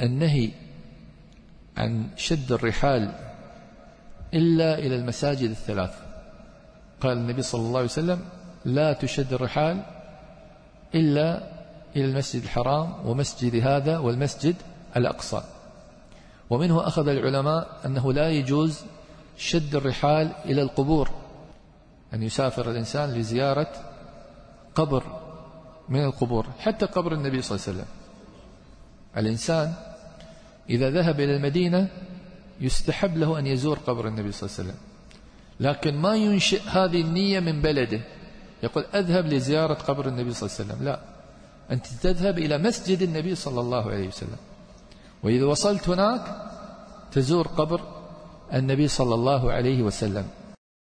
النهي عن شد الرحال إلا إلى المساجد الثلاث. قال النبي صلى الله عليه وسلم: لا تشد الرحال إلا إلى المسجد الحرام ومسجد هذا والمسجد الأقصى. ومنه أخذ العلماء أنه لا يجوز شد الرحال إلى القبور، أن يسافر الإنسان لزيارة قبر من القبور، حتى قبر النبي صلى الله عليه وسلم. الإنسان إذا ذهب إلى المدينة يستحب له أن يزور قبر النبي صلى الله عليه وسلم، لكن ما ينشئ هذه النية من بلده، يقول أذهب لزيارة قبر النبي صلى الله عليه وسلم. لا، أنت تذهب إلى مسجد النبي صلى الله عليه وسلم، وإذا وصلت هناك تزور قبر النبي صلى الله عليه وسلم.